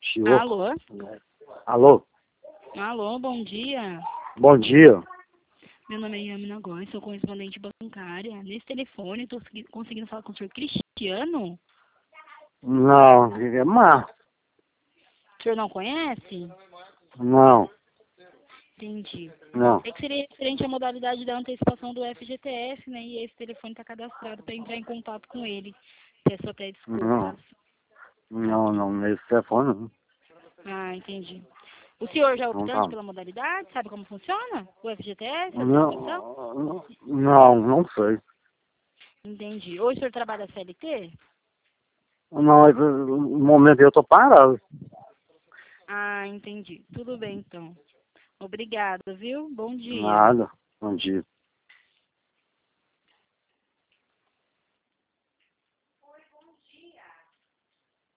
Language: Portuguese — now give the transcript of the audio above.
Alô? Alô? Alô, bom dia. Bom dia. Meu nome é Yamina Góes, sou correspondente bancária. Nesse telefone, estou conseguindo falar com o senhor Cristiano? Não, é Marcos. O senhor não conhece? Não, Entendi. não. É que seria referente à modalidade da antecipação do FGTS, né? E esse telefone está cadastrado para entrar em contato com ele. Peço até Não, desculpas. não, nesse telefone não. Ah, entendi. O senhor já é Não optante tá. pela modalidade? Sabe como funciona? O FGTS, a antecipação? Não sei. Entendi. Hoje o senhor trabalha CLT? Não, no momento eu tô parado. Ah, entendi. Tudo bem, então. Obrigada, viu? Bom dia. Nada. Bom dia.